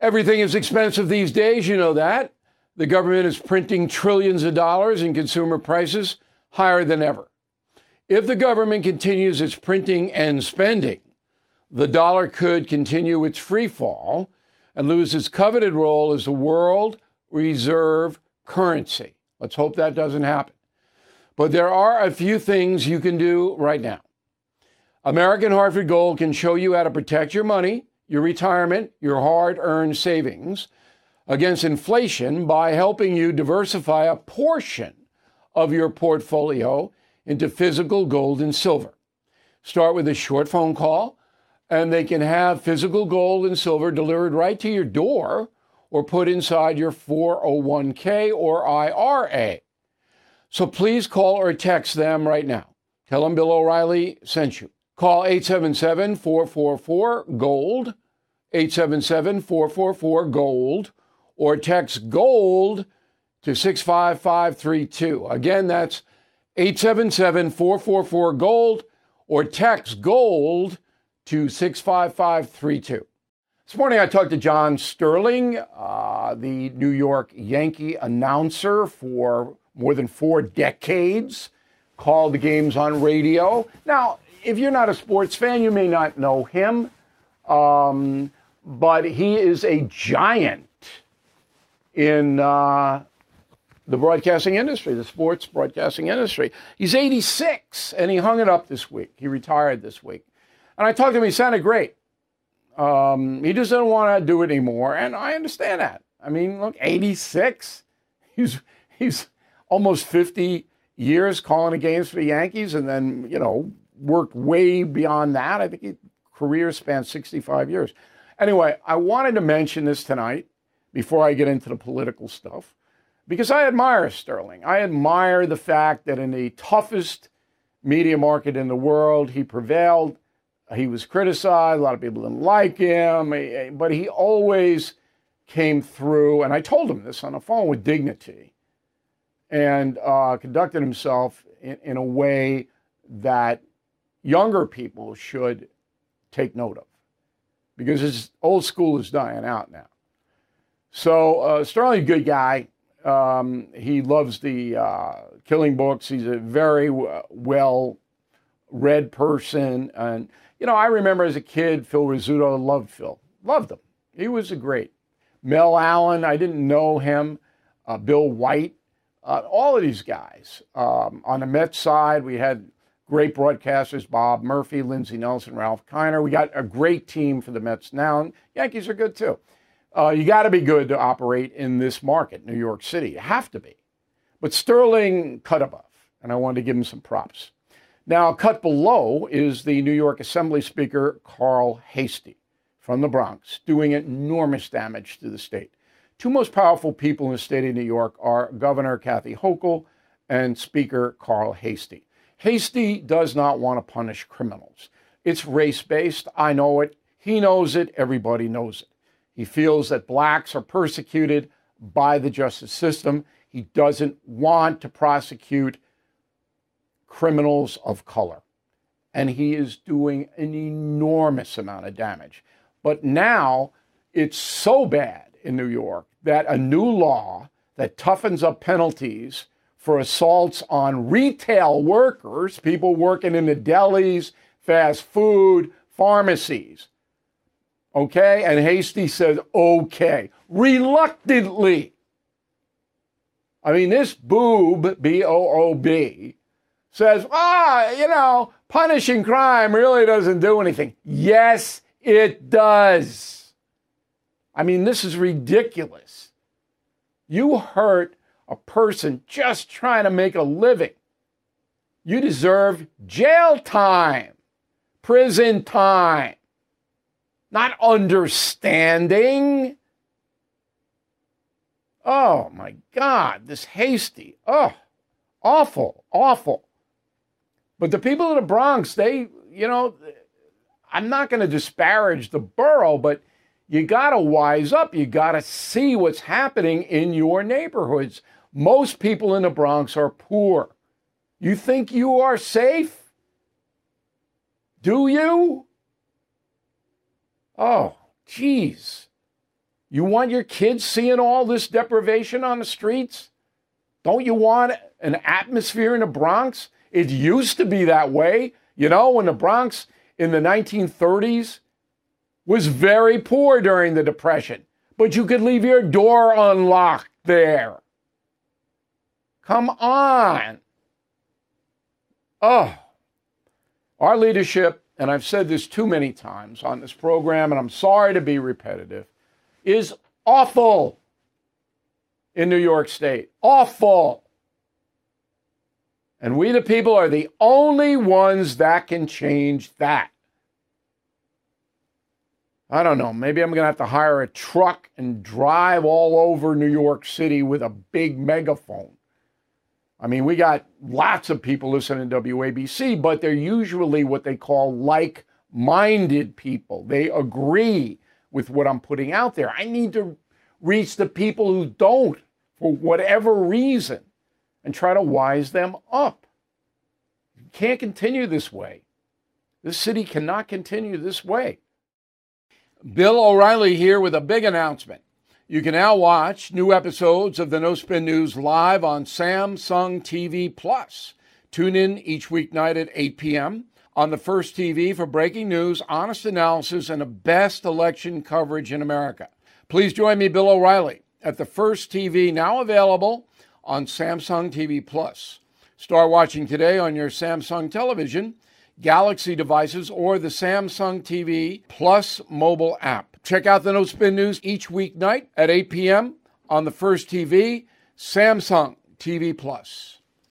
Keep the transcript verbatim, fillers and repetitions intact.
Everything is expensive these days, you know that. The government is printing trillions of dollars and consumer prices higher than ever. If the government continues its printing and spending, the dollar could continue its free fall and lose its coveted role as the world reserve currency. Let's hope that doesn't happen. But there are a few things you can do right now. American Hartford Gold can show you how to protect your money, your retirement, your hard-earned savings against inflation by helping you diversify a portion of your portfolio into physical gold and silver. Start with a short phone call, and they can have physical gold and silver delivered right to your door or put inside your four oh one k or I R A. So please call or text them right now. Tell them Bill O'Reilly sent you. Call eight seven seven, four four four, GOLD, eight seven seven, four four four, GOLD, or text GOLD to six five five three two. Again, that's eight seven seven, four four four, GOLD, or text GOLD to six five five three two. This morning I talked to John Sterling, uh, the New York Yankee announcer for more than four decades, called the games on radio. Now, if you're not a sports fan, you may not know him, um, but he is a giant in uh, the broadcasting industry, the sports broadcasting industry. He's eighty-six, and he hung it up this week. He retired this week. And I talked to him. He sounded great. Um, he just doesn't want to do it anymore, and I understand that. I mean, look, eighty-six. He's he's almost fifty years calling the games for the Yankees, and then, you know, worked way beyond that. I think his career spanned sixty-five years. Anyway, I wanted to mention this tonight before I get into the political stuff, because I admire Sterling. I admire the fact that in the toughest media market in the world, he prevailed. He was criticized. A lot of people didn't like him, but he always came through. And I told him this on the phone with dignity, and uh, conducted himself in, in a way that younger people should take note of, because his old school is dying out now. So uh, Sterling's a good guy. Um, he loves the uh, killing books. He's a very w- well-read person. And, you know, I remember as a kid, Phil Rizzuto, loved Phil. Loved him. He was a great. Mel Allen, I didn't know him. Uh, Bill White, uh, all of these guys. Um, on the Mets side, we had great broadcasters, Bob Murphy, Lindsey Nelson, Ralph Kiner. We got a great team for the Mets now, and Yankees are good too. Uh, you got to be good to operate in this market, New York City. You have to be. But Sterling cut above, and I wanted to give him some props. Now, cut below is the New York Assembly Speaker, Carl Heastie, from the Bronx, doing enormous damage to the state. Two most powerful people in the state of New York are Governor Kathy Hochul and Speaker Carl Heastie. Heastie does not want to punish criminals. It's race-based. I know it. He knows it. Everybody knows it. He feels that blacks are persecuted by the justice system. He doesn't want to prosecute criminals of color. And he is doing an enormous amount of damage. But now it's so bad in New York that a new law that toughens up penalties for assaults on retail workers, people working in the delis, fast food, pharmacies. Okay? And Heastie says, okay, reluctantly. I mean, this boob, B O O B, says, ah, you know, punishing crime really doesn't do anything. Yes, it does. I mean, this is ridiculous. You hurt a person just trying to make a living. You deserve jail time, prison time, not understanding. Oh, my God, this Heastie. Oh, awful, awful. But the people of the Bronx, they, you know, I'm not going to disparage the borough, but you got to wise up. You got to see what's happening in your neighborhoods. Most people in the Bronx are poor. You think you are safe? Do you? Oh, geez. You want your kids seeing all this deprivation on the streets? Don't you want an atmosphere in the Bronx? It used to be that way. You know, when the Bronx in the nineteen thirties was very poor during the Depression, but you could leave your door unlocked there. Come on. Oh, our leadership, and I've said this too many times on this program, and I'm sorry to be repetitive, is awful in New York State. Awful. And we, the people, are the only ones that can change that. I don't know. Maybe I'm going to have to hire a truck and drive all over New York City with a big megaphone. I mean, we got lots of people listening to W A B C, but they're usually what they call like-minded people. They agree with what I'm putting out there. I need to reach the people who don't, for whatever reason, and try to wise them up. You can't continue this way. This city cannot continue this way. Bill O'Reilly here with a big announcement. You can now watch new episodes of the No Spin News live on Samsung T V Plus. Tune in each weeknight at eight p.m. on the First T V for breaking news, honest analysis, and the best election coverage in America. Please join me, Bill O'Reilly, at the First T V, now available on Samsung T V Plus. Start watching today on your Samsung television, Galaxy devices, or the Samsung T V Plus mobile app. Check out the No Spin News each weeknight at eight p.m. on the First T V, Samsung T V Plus.